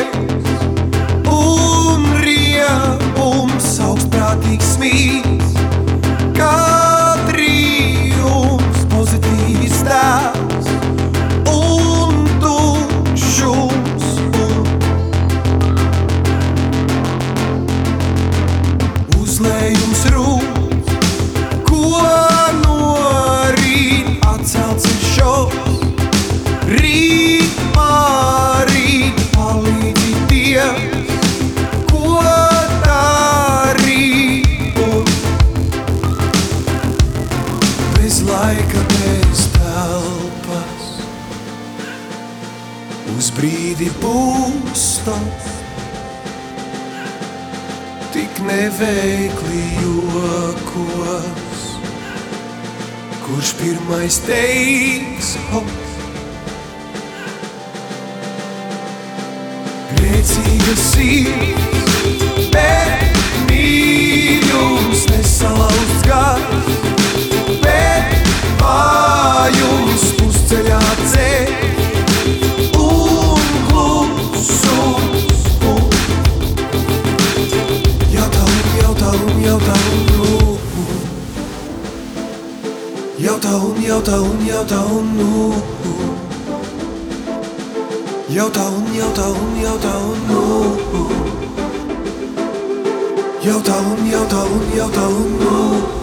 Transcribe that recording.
un riebums augstprātīgs smīds, kadrījums pozitīvs tēls un tukšums uzlējums rūs, ko no rīt atcelts ir šos. Rīt pārīt palīdzi Dievs, ko darīt bez laika, bez telpas. Uz brīdi būs tas, tik neveikli jokos, kurš pirmais teiks hop. Grēcīga sirds, bet mīļums nesalauzts gars, bet vājums pusceļā ceļ un klusums. Jautā un jautā un jautā un jautā un jautā un jautā un jautā un jautā un jautā un jautā un jautā un jautā un